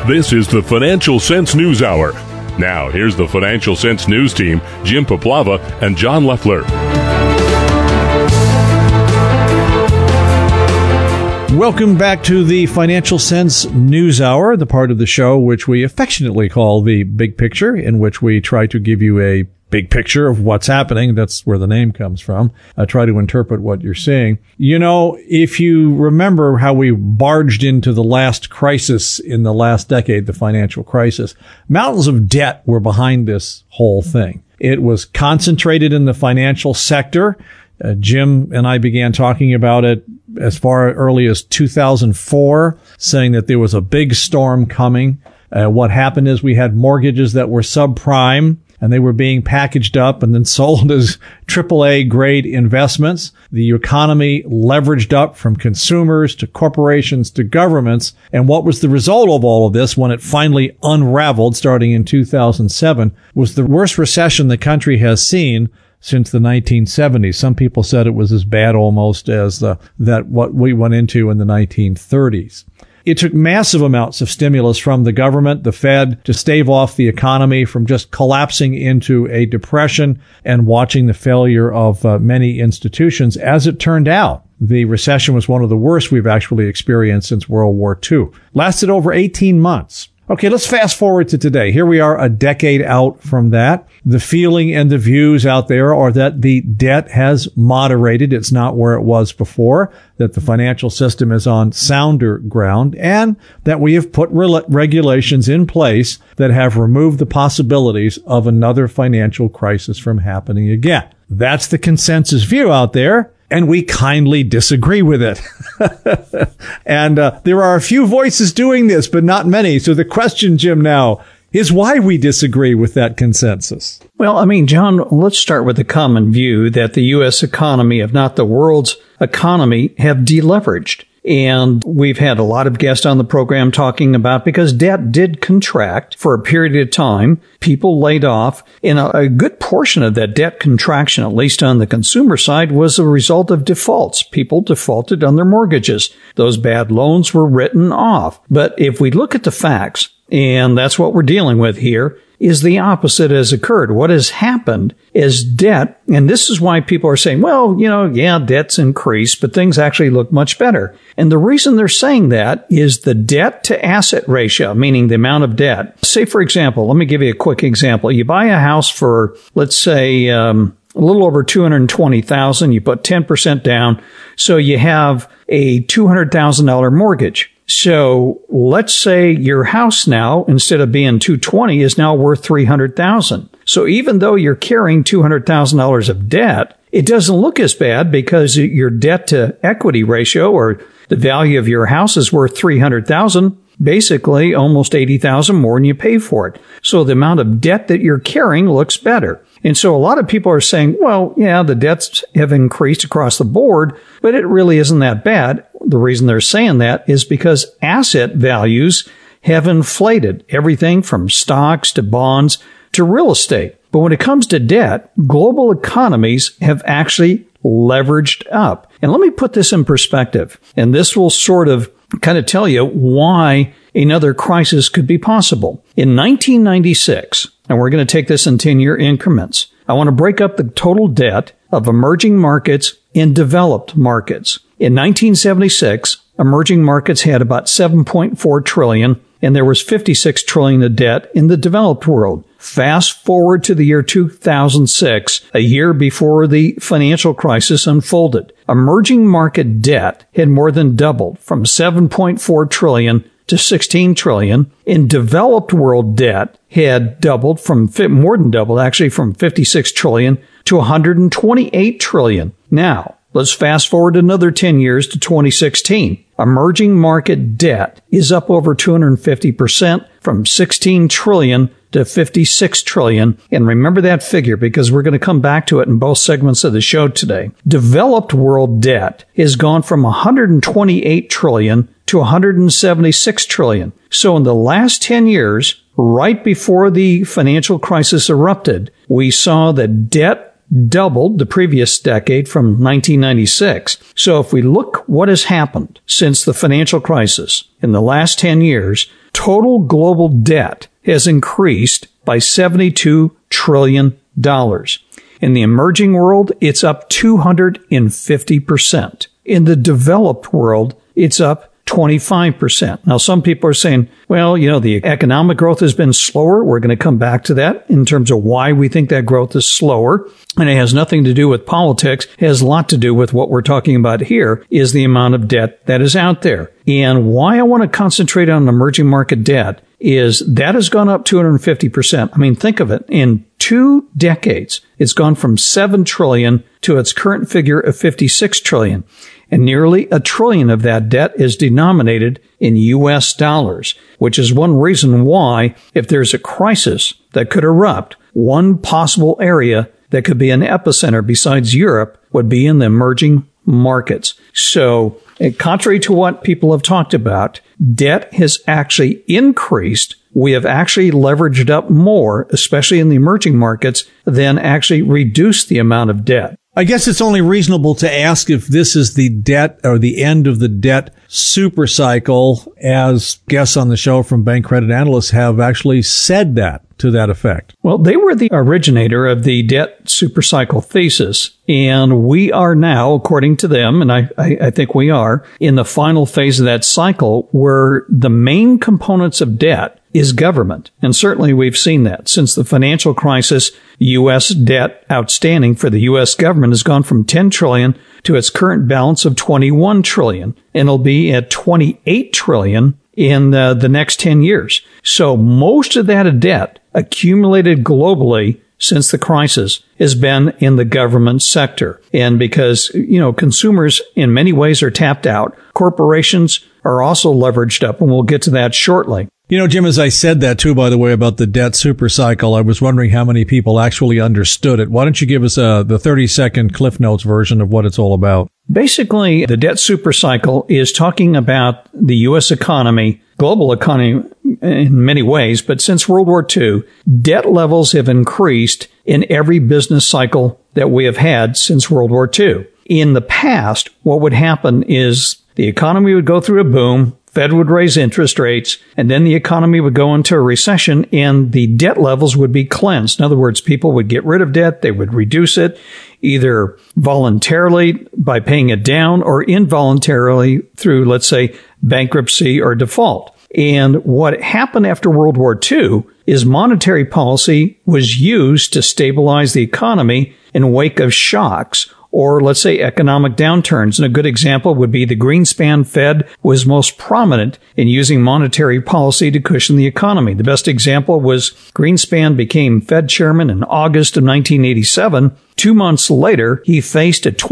This is the Financial Sense News Hour. Now, here's the Financial Sense News team, Jim Poplava and John Leffler. Welcome back to the Financial Sense News Hour, the part of the show which we affectionately call the Big Picture, in which we try to give you a big picture of what's happening. That's where the name comes from. I try to interpret what you're seeing. You know, if you remember how we barged into the last crisis in the last decade, the financial crisis, mountains of debt were behind this whole thing. It was concentrated in the financial sector. Jim and I began talking about it as far early as 2004, saying that there was a big storm coming. What happened is we had mortgages that were subprime, and they were being packaged up and then sold as AAA grade investments. The economy leveraged up from consumers to corporations to governments. And what was the result of all of this when it finally unraveled starting in 2007 was the worst recession the country has seen since the 1970s. Some people said it was as bad almost as what we went into in the 1930s. It took massive amounts of stimulus from the government, the Fed, to stave off the economy from just collapsing into a depression and watching the failure of many institutions. As it turned out, the recession was one of the worst we've actually experienced since World War II. Lasted over 18 months. Okay, let's fast forward to today. Here we are a decade out from that. The feeling and the views out there are that the debt has moderated. It's not where it was before, that the financial system is on sounder ground, and that we have put regulations in place that have removed the possibilities of another financial crisis from happening again. That's the consensus view out there. And we kindly disagree with it. And there are a few voices doing this, but not many. So the question, Jim, now is why we disagree with that consensus. Well, I mean, John, let's start with the common view that the U.S. economy, if not the world's economy, have deleveraged. And we've had a lot of guests on the program talking about because debt did contract for a period of time. People laid off. And a good portion of that debt contraction, at least on the consumer side, was a result of defaults. People defaulted on their mortgages. Those bad loans were written off. But if we look at the facts, and that's what we're dealing with here, is the opposite has occurred. What has happened is debt, and this is why people are saying, well, debt's increased, but things actually look much better. And the reason they're saying that is the debt to asset ratio, meaning the amount of debt. Say, for example, let me give you a quick example. You buy a house for, let's say, a little over $220,000. You put 10% down. So you have a $200,000 mortgage. So let's say your house now, instead of being $220,000, is now worth $300,000. So even though you're carrying $200,000 of debt, it doesn't look as bad because your debt to equity ratio, or the value of your house, is worth $300,000. Basically almost $80,000 more than you pay for it. So the amount of debt that you're carrying looks better. And so a lot of people are saying, well, yeah, the debts have increased across the board, but it really isn't that bad. The reason they're saying that is because asset values have inflated, everything from stocks to bonds to real estate. But when it comes to debt, global economies have actually leveraged up. And let me put this in perspective. And this will sort of kind of tell you why another crisis could be possible. In 1996, and we're going to take this in 10-year increments, I want to break up the total debt of emerging markets and developed markets. In 1976, emerging markets had about $7.4 trillion, and there was $56 trillion of debt in the developed world. Fast forward to the year 2006, a year before the financial crisis unfolded. Emerging market debt had more than doubled from $7.4 trillion to $16 trillion. In developed world debt had doubled more than doubled, actually, from $56 trillion to $128 trillion. Now, let's fast forward another 10 years to 2016. Emerging market debt is up over 250% from $16 trillion to $56 trillion. And remember that figure because we're going to come back to it in both segments of the show today. Developed world debt has gone from $128 trillion to $176 trillion. So in the last 10 years, right before the financial crisis erupted, we saw that debt doubled the previous decade from 1996. So if we look what has happened since the financial crisis in the last 10 years, total global debt has increased by $72 trillion. In the emerging world, it's up 250%. In the developed world, it's up 25%. Now, some people are saying, well, the economic growth has been slower. We're going to come back to that in terms of why we think that growth is slower. And it has nothing to do with politics. It has a lot to do with what we're talking about here is the amount of debt that is out there. And why I want to concentrate on emerging market debt is that has gone up 250%. I mean, think of it. In 2 decades, it's gone from $7 trillion to its current figure of $56 trillion. And nearly $1 trillion of that debt is denominated in U.S. dollars, which is one reason why, if there's a crisis that could erupt, one possible area that could be an epicenter besides Europe would be in the emerging markets. So, contrary to what people have talked about, debt has actually increased. We have actually leveraged up more, especially in the emerging markets, than actually reduced the amount of debt. I guess it's only reasonable to ask if this is the debt or the end of the debt super cycle, as guests on the show from bank credit analysts have actually said that to that effect. Well, they were the originator of the debt super cycle thesis, and we are now, according to them, and I think we are, in the final phase of that cycle where the main components of debt is government. And certainly we've seen that. Since the financial crisis, U.S. debt outstanding for the U.S. government has gone from $10 trillion to its current balance of $21 trillion. And it'll be at $28 trillion in the next 10 years. So most of that debt accumulated globally since the crisis has been in the government sector. And because, consumers in many ways are tapped out, corporations are also leveraged up, and we'll get to that shortly. Jim, as I said that too, by the way, about the debt super cycle, I was wondering how many people actually understood it. Why don't you give us the 30-second Cliff Notes version of what it's all about? Basically, the debt super cycle is talking about the U.S. economy, global economy in many ways, but since World War II, debt levels have increased in every business cycle that we have had since World War II. In the past, what would happen is the economy would go through a boom, Fed would raise interest rates, and then the economy would go into a recession and the debt levels would be cleansed. In other words, people would get rid of debt, they would reduce it, either voluntarily by paying it down or involuntarily through, let's say, bankruptcy or default. And what happened after World War II is monetary policy was used to stabilize the economy in wake of shocks, or let's say economic downturns. And a good example would be the Greenspan Fed was most prominent in using monetary policy to cushion the economy. The best example was Greenspan became Fed chairman in August of 1987. 2 months later, he faced a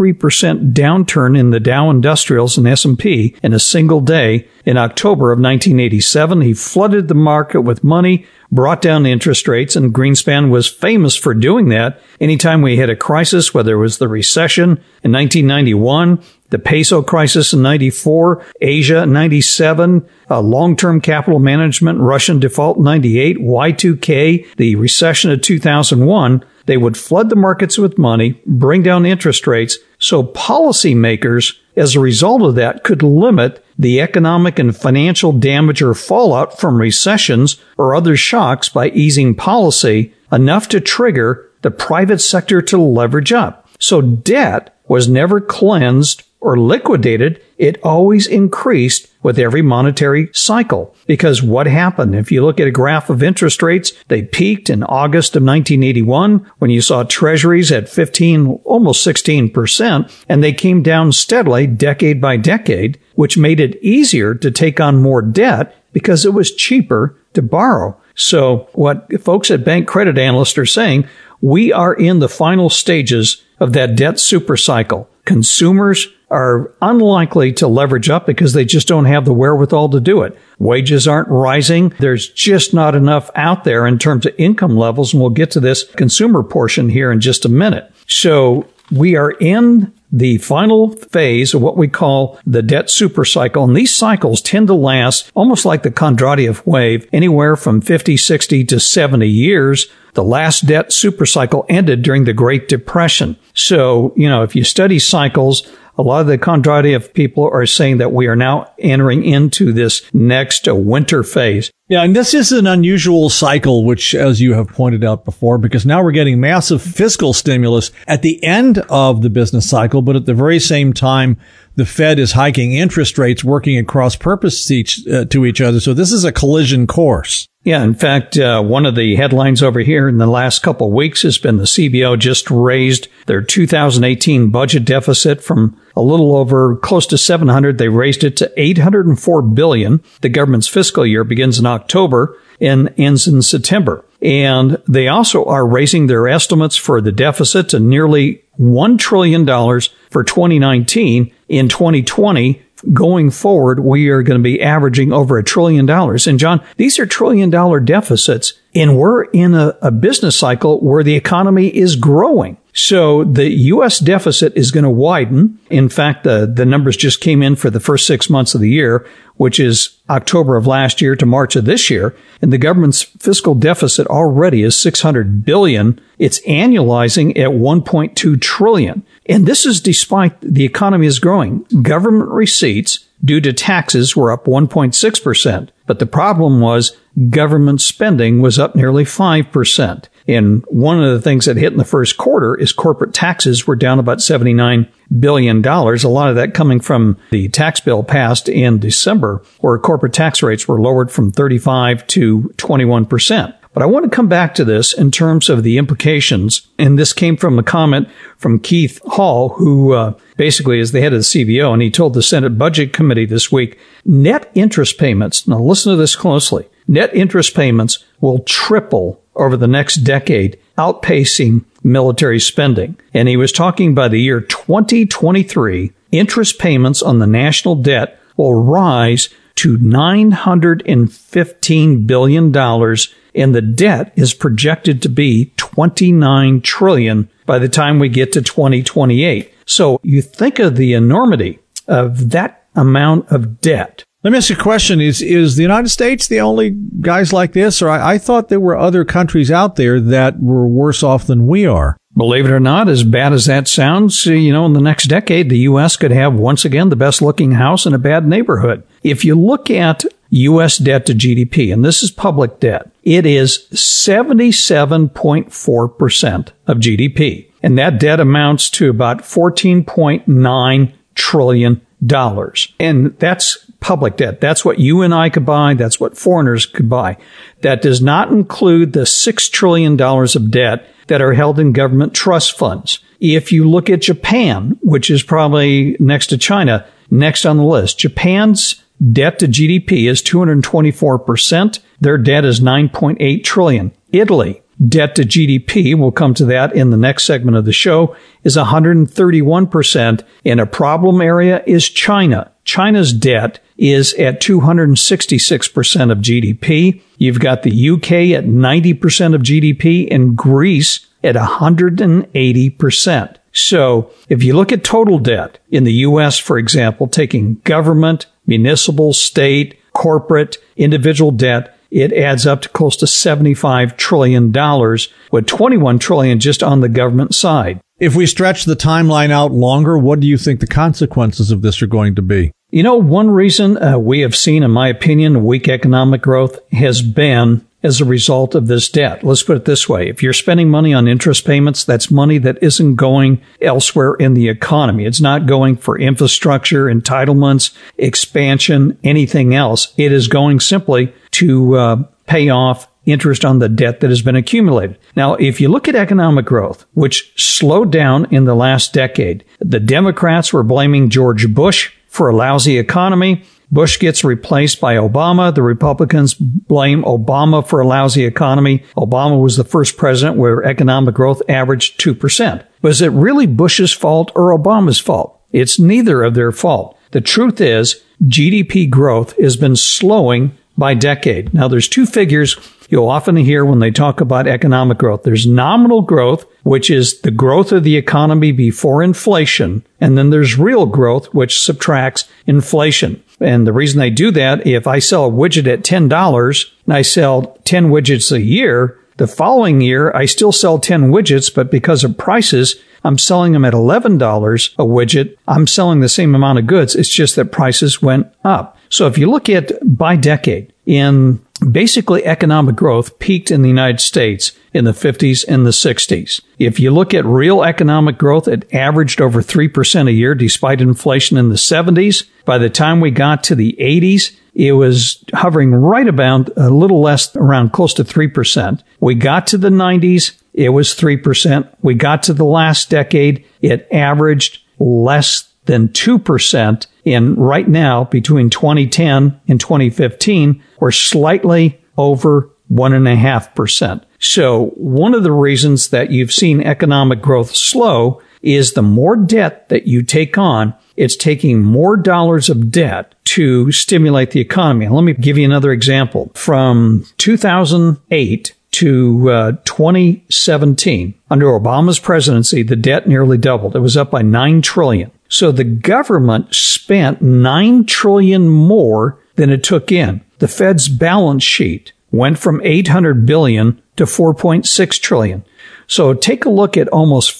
23% downturn in the Dow Industrials and S&P in a single day. In October of 1987, he flooded the market with money, brought down the interest rates, and Greenspan was famous for doing that. Anytime we had a crisis, whether it was the recession in 1991, the peso crisis in 94, Asia in 97, long-term capital management, Russian default in 98, Y2K, the recession of 2001, they would flood the markets with money, bring down interest rates, so policymakers, as a result of that, could limit the economic and financial damage or fallout from recessions or other shocks by easing policy enough to trigger the private sector to leverage up. So debt was never cleansed or liquidated. It always increased with every monetary cycle. Because what happened? If you look at a graph of interest rates, they peaked in August of 1981 when you saw treasuries at 15, almost 16%, and they came down steadily decade by decade, which made it easier to take on more debt because it was cheaper to borrow. So what folks at Bank Credit Analysts are saying, we are in the final stages of that debt supercycle. Consumers are unlikely to leverage up because they just don't have the wherewithal to do it. Wages aren't rising. There's just not enough out there in terms of income levels, and we'll get to this consumer portion here in just a minute. So we are in the final phase of what we call the debt supercycle. And these cycles tend to last almost like the Kondratiev wave, anywhere from 50, 60 to 70 years. The last debt supercycle ended during the Great Depression. So, if you study cycles, a lot of the contrarian people are saying that we are now entering into this next winter phase. Yeah, and this is an unusual cycle, which, as you have pointed out before, because now we're getting massive fiscal stimulus at the end of the business cycle, but at the very same time, the Fed is hiking interest rates, working at cross purpose to each other. So this is a collision course. Yeah, in fact, one of the headlines over here in the last couple of weeks has been the CBO just raised their 2018 budget deficit from a little over close to 700. They raised it to 804 billion. The government's fiscal year begins in October and ends in September. And they also are raising their estimates for the deficit to nearly $1 trillion for 2019. In 2020, going forward, we are going to be averaging over $1 trillion. And John, these are $1 trillion deficits, and we're in a business cycle where the economy is growing. So the U.S. deficit is going to widen. In fact, the numbers just came in for the first 6 months of the year, which is October of last year to March of this year. And the government's fiscal deficit already is $600 billion. It's annualizing at $1.2 trillion. And this is despite the economy is growing. Government receipts due to taxes were up 1.6%. But the problem was government spending was up nearly 5%. And one of the things that hit in the first quarter is corporate taxes were down about $79 billion. A lot of that coming from the tax bill passed in December, where corporate tax rates were lowered from 35 to 21%. But I want to come back to this in terms of the implications. And this came from a comment from Keith Hall, who basically is the head of the CBO. And he told the Senate Budget Committee this week, net interest payments, now listen to this closely, net interest payments will triple over the next decade, outpacing military spending. And he was talking by the year 2023, interest payments on the national debt will rise to $915 billion, and the debt is projected to be $29 trillion by the time we get to 2028. So you think of the enormity of that amount of debt. Let me ask you a question. Is the United States the only guys like this? Or I thought there were other countries out there that were worse off than we are. Believe it or not, as bad as that sounds, in the next decade, the U.S. could have, once again, the best looking house in a bad neighborhood. If you look at U.S. debt to GDP, and this is public debt, it is 77.4% of GDP. And that debt amounts to about $14.9 trillion. And that's public debt. That's what you and I could buy. That's what foreigners could buy. That does not include the $6 trillion of debt that are held in government trust funds. If you look at Japan, which is probably next to China, next on the list, Japan's debt to GDP is 224%. Their debt is $9.8 trillion. Italy, debt to GDP, we'll come to that in the next segment of the show, is 131%. And a problem area is China. China's debt is at 266% of GDP. You've got the UK at 90% of GDP and Greece at 180%. So if you look at total debt in the U.S., for example, taking government, municipal, state, corporate, individual debt, it adds up to close to $75 trillion, with $21 trillion just on the government side. If we stretch the timeline out longer, what do you think the consequences of this are going to be? One reason we have seen, in my opinion, weak economic growth has been as a result of this debt. Let's put it this way. If you're spending money on interest payments, that's money that isn't going elsewhere in the economy. It's not going for infrastructure, entitlements, expansion, anything else. It is going simply to pay off interest on the debt that has been accumulated. Now, if you look at economic growth, which slowed down in the last decade, the Democrats were blaming George Bush for a lousy economy. Bush gets replaced by Obama. The Republicans blame Obama for a lousy economy. Obama was the first president where economic growth averaged 2%. Was it really Bush's fault or Obama's fault? It's neither of their fault. The truth is, GDP growth has been slowing by decade. Now, there's two figures you'll often hear when they talk about economic growth. There's nominal growth, which is the growth of the economy before inflation. And then there's real growth, which subtracts inflation. And the reason they do that, if I sell a widget at $10 and I sell 10 widgets a year, The following year, I still sell 10 widgets, but because of prices, I'm selling them at $11 a widget. I'm selling the same amount of goods. It's just that prices went up. So if you look at by decade, in basically economic growth peaked in the United States in the 50s and the 60s. If you look at real economic growth, it averaged over 3% a year despite inflation in the 70s. By the time we got to the 80s, it was hovering right about a little less, around close to 3%. We got to the 90s, it was 3%. We got to the last decade, it averaged less than 2%. And right now, between 2010 and 2015, we're slightly over 1.5%. So one of the reasons that you've seen economic growth slow is the more debt that you take on, it's taking more dollars of debt to stimulate the economy. And let me give you another example. From 2008 to 2017, under Obama's presidency, the debt nearly doubled. It was up by $9 trillion. So the government spent $9 trillion more than it took in. The Fed's balance sheet went from $800 billion to $4.6 trillion. So take a look at almost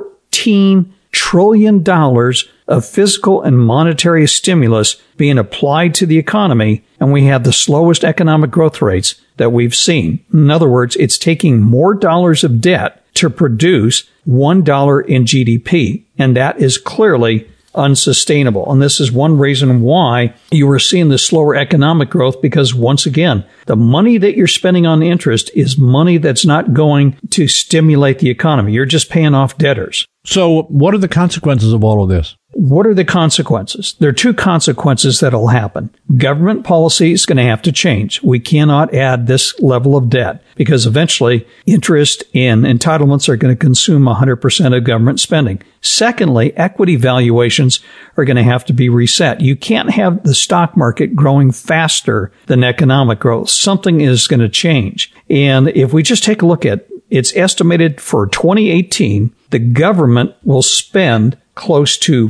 $14 trillion of physical and monetary stimulus being applied to the economy, and we have the slowest economic growth rates that we've seen. In other words, it's taking more dollars of debt to produce $1 in GDP, and that is clearly unsustainable. And this is one reason why you were seeing the slower economic growth, because once again, the money that you're spending on interest is money that's not going to stimulate the economy. You're just paying off debtors. So what are the consequences of all of this? What are the consequences? There are two consequences that will happen. Government policy is going to have to change. We cannot add this level of debt because eventually interest and entitlements are going to consume 100% of government spending. Secondly, equity valuations are going to have to be reset. You can't have the stock market growing faster than economic growth. Something is going to change. And if we just take a look at, it's estimated for 2018, the government will spend close to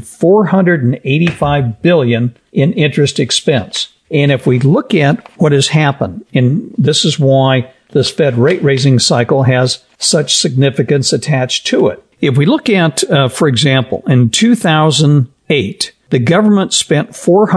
$485 billion in interest expense. And if we look at what has happened, and this is why this Fed rate raising cycle has such significance attached to it. If we look at, for example, in 2008, the government spent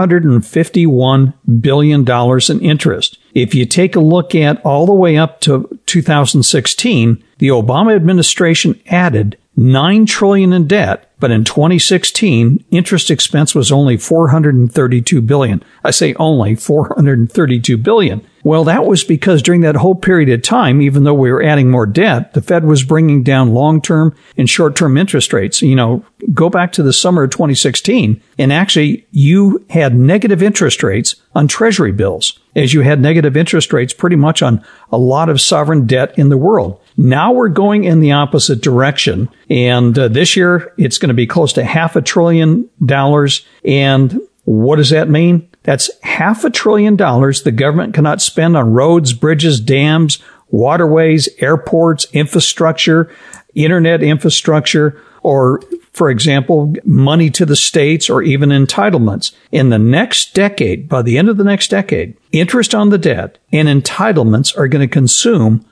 $451 billion in interest. If you take a look at all the way up to 2016, the Obama administration added $9 trillion in debt, but in 2016, interest expense was only $432 billion. I say only $432 billion. Well, that was because during that whole period of time, even though we were adding more debt, the Fed was bringing down long-term and short-term interest rates. You know, go back to the summer of 2016, and actually you had negative interest rates on Treasury bills, as you had negative interest rates pretty much on a lot of sovereign debt in the world. Now we're going in the opposite direction, and this year it's going to be close to $500 billion. And what does that mean? That's $500 billion the government cannot spend on roads, bridges, dams, waterways, airports, infrastructure, internet infrastructure, or, for example, money to the states or even entitlements. In the next decade, by the end of the next decade, interest on the debt and entitlements are going to consume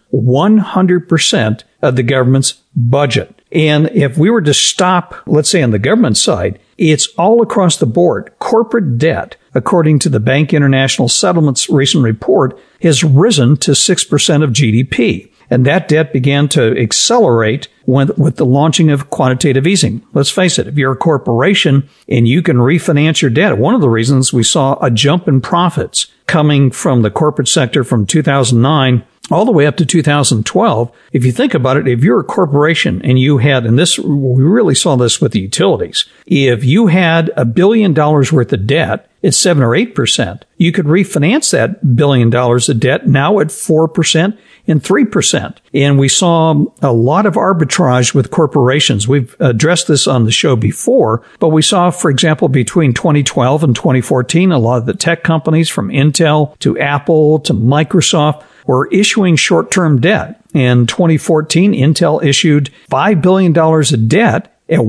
100% of the government's budget. And if we were to stop, let's say on the government side, it's all across the board. Corporate debt, according to the Bank International Settlements recent report, has risen to 6% of GDP. And that debt began to accelerate with the launching of quantitative easing. Let's face it, if you're a corporation and you can refinance your debt, one of the reasons we saw a jump in profits coming from the corporate sector from 2009 all the way up to 2012, if you think about it, if you're a corporation and you had, and this, we really saw this with the utilities, if you had $1 billion worth of debt at 7 or 8%, you could refinance that $1 billion of debt now at 4% and 3%. And we saw a lot of arbitrage with corporations. We've addressed this on the show before, but we saw, for example, between 2012 and 2014, a lot of the tech companies from Intel to Apple to Microsoft were issuing short-term debt. In 2014, Intel issued $5 billion of debt at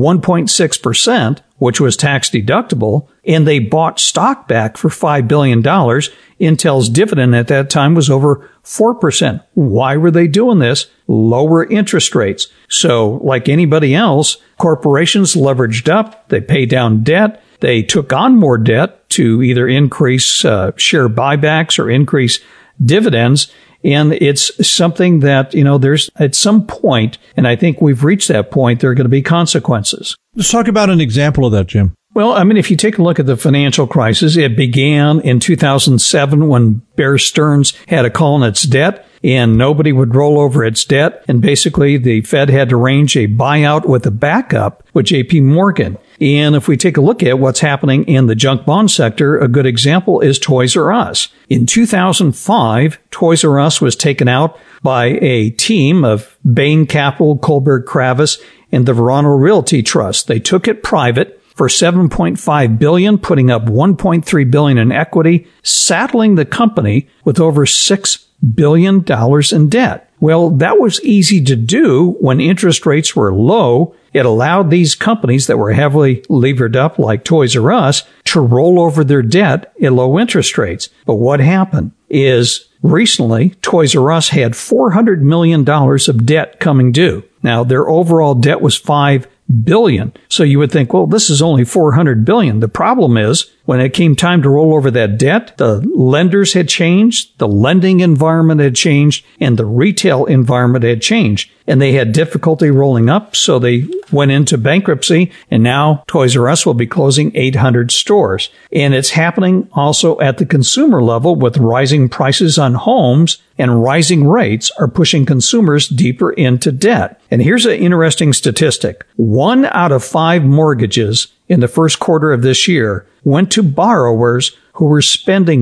1.6%, which was tax deductible, and they bought stock back for $5 billion. Intel's dividend at that time was over 4%. Why were they doing this? Lower interest rates. So, like anybody else, corporations leveraged up, they paid down debt, they took on more debt to either increase share buybacks or increase dividends. And it's something that, there's at some point, and I think we've reached that point, there are going to be consequences. Let's talk about an example of that, Jim. Well, if you take a look at the financial crisis, it began in 2007 when Bear Stearns had a call on its debt and nobody would roll over its debt. And basically the Fed had to arrange a buyout with a backup with JP Morgan. And if we take a look at what's happening in the junk bond sector, a good example is Toys R Us. In 2005, Toys R Us was taken out by a team of Bain Capital, Kohlberg Kravis, and the Verano Realty Trust. They took it private for $7.5 billion, putting up $1.3 billion in equity, saddling the company with over $6 billion in debt. Well, that was easy to do when interest rates were low. It allowed these companies that were heavily levered up, like Toys R Us, to roll over their debt at low interest rates. But what happened is recently, Toys R Us had $400 million of debt coming due. Now, their overall debt was $5 billion. So you would think, well, this is only $400 billion. The problem is when it came time to roll over that debt, the lenders had changed, the lending environment had changed, and the retail environment had changed. And they had difficulty rolling up, so they went into bankruptcy, and now Toys R Us will be closing 800 stores. And it's happening also at the consumer level with rising prices on homes, and rising rates are pushing consumers deeper into debt. And here's an interesting statistic. 1 out of 5 mortgages in the first quarter of this year went to borrowers who were spending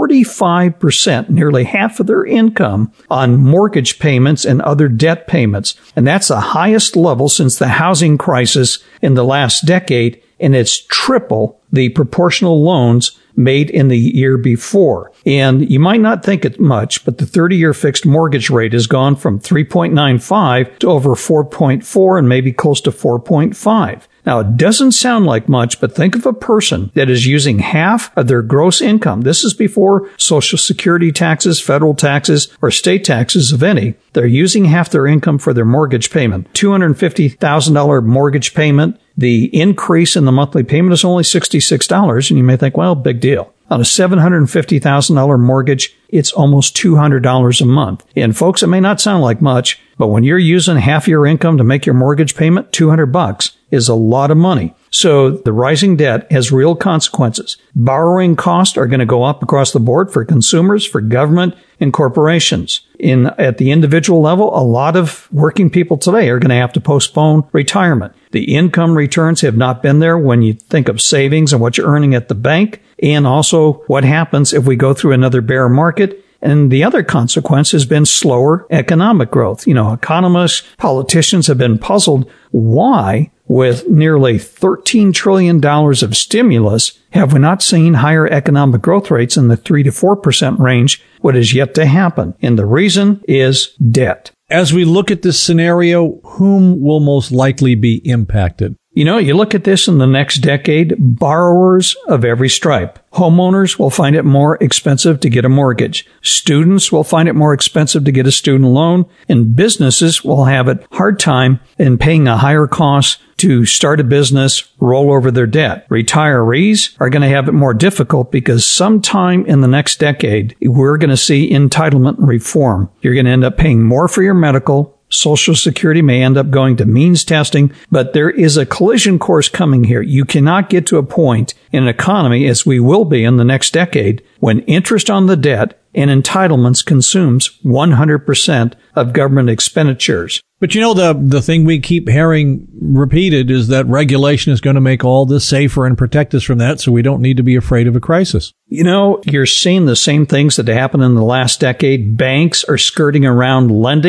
45%, nearly half of their income, on mortgage payments and other debt payments. And that's the highest level since the housing crisis in the last decade, and it's triple the proportional loans made in the year before. And you might not think it much, but the 30-year fixed mortgage rate has gone from 3.95 to over 4.4 and maybe close to 4.5. Now, it doesn't sound like much, but think of a person that is using half of their gross income. This is before Social Security taxes, federal taxes, or state taxes, if any. They're using half their income for their mortgage payment. $250,000 mortgage payment. The increase in the monthly payment is only $66, and you may think, well, big deal. On a $750,000 mortgage, it's almost $200 a month. And folks, it may not sound like much, but when you're using half your income to make your mortgage payment, $200 is a lot of money. So the rising debt has real consequences. Borrowing costs are going to go up across the board for consumers, for government, and corporations. At the individual level, a lot of working people today are going to have to postpone retirement. The income returns have not been there when you think of savings and what you're earning at the bank, and also what happens if we go through another bear market. And the other consequence has been slower economic growth. Economists, politicians have been puzzled why, with nearly $13 trillion of stimulus, have we not seen higher economic growth rates in the 3 to 4% range, what is yet to happen? And the reason is debt. As we look at this scenario, whom will most likely be impacted? You look at this in the next decade, borrowers of every stripe. Homeowners will find it more expensive to get a mortgage. Students will find it more expensive to get a student loan. And businesses will have a hard time in paying a higher cost to start a business, roll over their debt. Retirees are going to have it more difficult because sometime in the next decade, we're going to see entitlement reform. You're going to end up paying more for your medical. Social Security may end up going to means testing, but there is a collision course coming here. You cannot get to a point in an economy, as we will be in the next decade, when interest on the debt and entitlements consumes 100% of government expenditures. But the thing we keep hearing repeated is that regulation is going to make all this safer and protect us from that, so we don't need to be afraid of a crisis. You're seeing the same things that happened in the last decade. Banks are skirting around lending.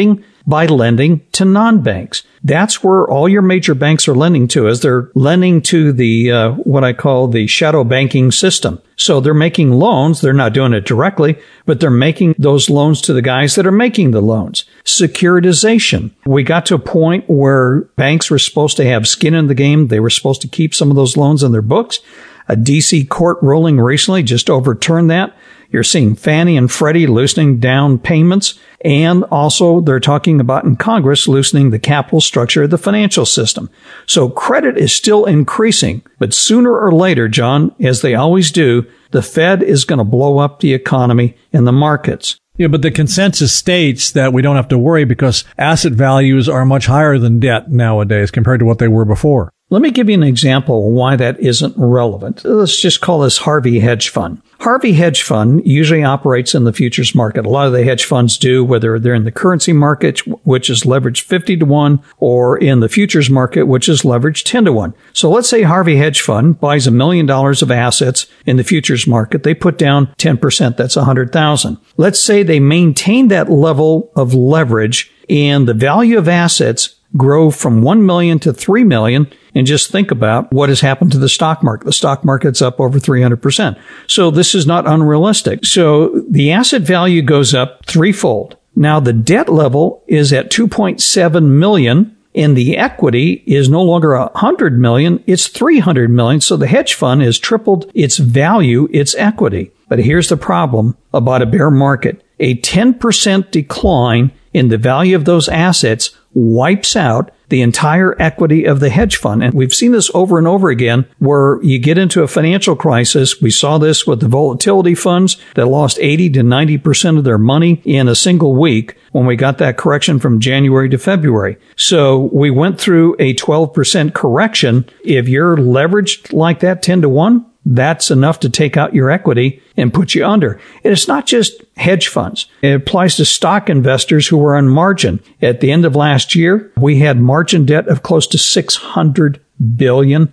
by lending to non-banks. That's where all your major banks are lending to, is they're lending to the what I call the shadow banking system. So they're making loans. They're not doing it directly, but they're making those loans to the guys that are making the loans. Securitization. We got to a point where banks were supposed to have skin in the game. They were supposed to keep some of those loans in their books. A D.C. court ruling recently just overturned that. You're seeing Fannie and Freddie loosening down payments, and also they're talking about in Congress loosening the capital structure of the financial system. So credit is still increasing, but sooner or later, John, as they always do, the Fed is going to blow up the economy and the markets. Yeah, but the consensus states that we don't have to worry because asset values are much higher than debt nowadays compared to what they were before. Let me give you an example of why that isn't relevant. Let's just call this Harvey Hedge Fund. Harvey Hedge Fund usually operates in the futures market. A lot of the hedge funds do, whether they're in the currency market, which is leveraged 50-1, or in the futures market, which is leveraged 10-1. So let's say Harvey Hedge Fund buys $1 million of assets in the futures market. They put down 10%. That's $100,000. Let's say they maintain that level of leverage and the value of assets grow from 1 million to 3 million, and just think about what has happened to the stock market. The stock market's up over 300%. So this is not unrealistic. So the asset value goes up threefold. Now the debt level is at 2.7 million, and the equity is no longer 100 million, it's 300 million. So the hedge fund has tripled its value, its equity. But here's the problem about a bear market. A 10% decline in the value of those assets wipes out the entire equity of the hedge fund. And we've seen this over and over again where you get into a financial crisis. We saw this with the volatility funds that lost 80 to 90% of their money in a single week when we got that correction from January to February. So we went through a 12% correction. If you're leveraged like that 10-1, that's enough to take out your equity and put you under. And it's not just hedge funds. It applies to stock investors who were on margin. At the end of last year, we had margin debt of close to $600 billion.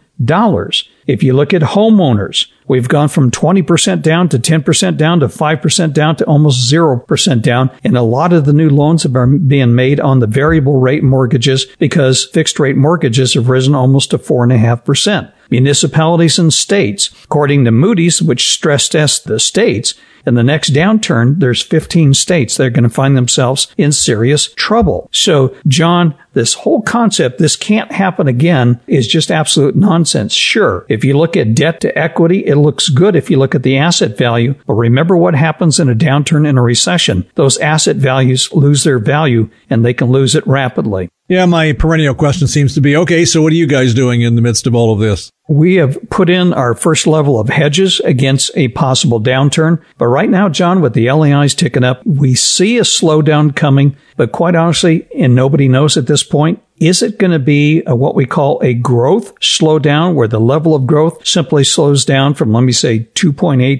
If you look at homeowners, we've gone from 20% down to 10% down to 5% down to almost 0% down. And a lot of the new loans are being made on the variable rate mortgages because fixed rate mortgages have risen almost to 4.5%. Municipalities and states, according to Moody's, which stress tests the states, in the next downturn, there's 15 states that are going to find themselves in serious trouble. So, John, this whole concept, this can't happen again, is just absolute nonsense. Sure, if you look at debt to equity, it looks good if you look at the asset value. But remember what happens in a downturn in a recession. Those asset values lose their value, and they can lose it rapidly. Yeah, my perennial question seems to be, okay, so what are you guys doing in the midst of all of this? We have put in our first level of hedges against a possible downturn. But right now, John, with the LAIs ticking up, we see a slowdown coming. But quite honestly, and nobody knows at this point, is it going to be what we call a growth slowdown where the level of growth simply slows down from, let me say, 2.8,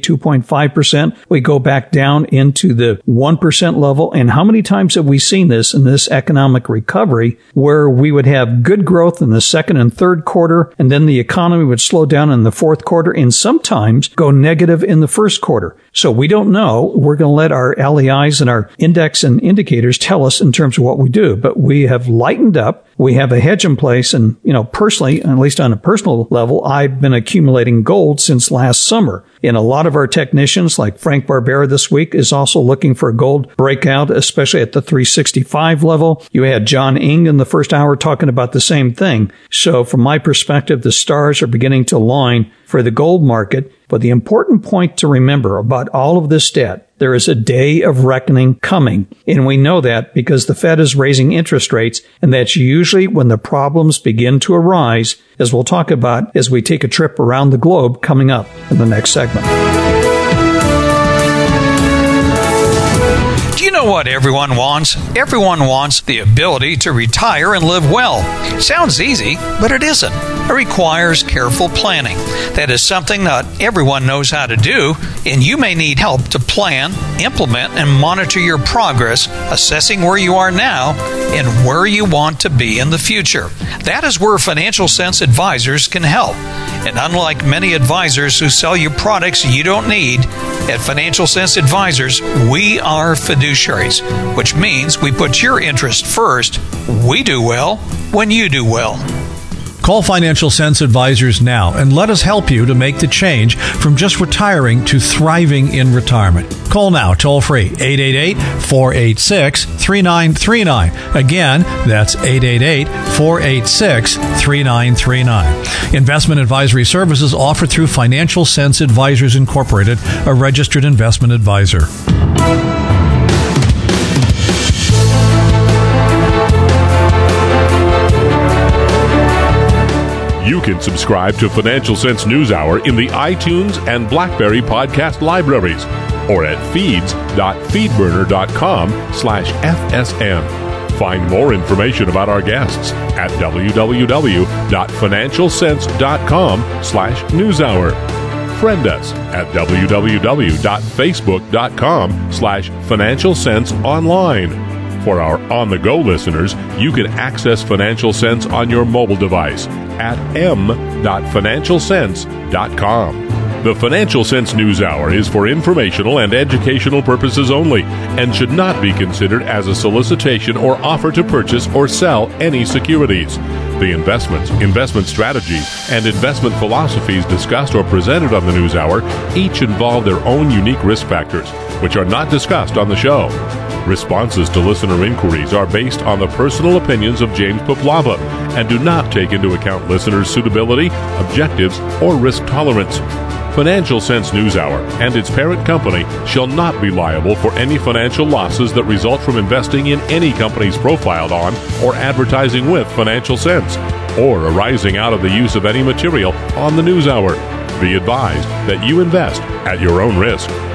2.5%? We go back down into the 1% level. And how many times have we seen this in this economic recovery where we would have good growth in the second and third quarter, and then the economy would slow down in the fourth quarter and sometimes go negative in the first quarter? So we don't know. We're going to let our LAIs and our index and indicators tell us in terms of what we do. But we have lightened up. We have a hedge in place. And, personally, at least on a personal level, I've been accumulating gold since last summer. And a lot of our technicians, like Frank Barbera this week, is also looking for a gold breakout, especially at the 365 level. You had John Ing in the first hour talking about the same thing. So from my perspective, the stars are beginning to align for the gold market. But the important point to remember about all of this debt, there is a day of reckoning coming. And we know that because the Fed is raising interest rates, and that's usually when the problems begin to arise, as we'll talk about as we take a trip around the globe coming up in the next segment. Do you know what everyone wants? Everyone wants the ability to retire and live well. Sounds easy, but it isn't. It requires careful planning. That is something not everyone knows how to do, and you may need help to plan, implement, and monitor your progress, assessing where you are now and where you want to be in the future. That is where Financial Sense Advisors can help. And unlike many advisors who sell you products you don't need, at Financial Sense Advisors, we are fiduciary. beneficiaries, which means we put your interest first. We do well when you do well. Call Financial Sense Advisors now and let us help you to make the change from just retiring to thriving in retirement. Call now, toll free, 888-486-3939. Again, that's 888-486-3939. Investment advisory services offered through Financial Sense Advisors Incorporated, a registered investment advisor. You can subscribe to Financial Sense NewsHour in the iTunes and BlackBerry podcast libraries or at feeds.feedburner.com/FSN. Find more information about our guests at www.financialsense.com/newshour. Friend us at www.facebook.com/Financial Sense Online. For our on-the-go listeners, you can access Financial Sense on your mobile device at m.financialsense.com. The Financial Sense NewsHour is for informational and educational purposes only and should not be considered as a solicitation or offer to purchase or sell any securities. The investments, investment strategies, and investment philosophies discussed or presented on the NewsHour each involve their own unique risk factors, which are not discussed on the show. Responses to listener inquiries are based on the personal opinions of James Poplava and do not take into account listeners' suitability, objectives, or risk tolerance. Financial Sense NewsHour and its parent company shall not be liable for any financial losses that result from investing in any companies profiled on or advertising with Financial Sense, or arising out of the use of any material on the NewsHour. Be advised that you invest at your own risk.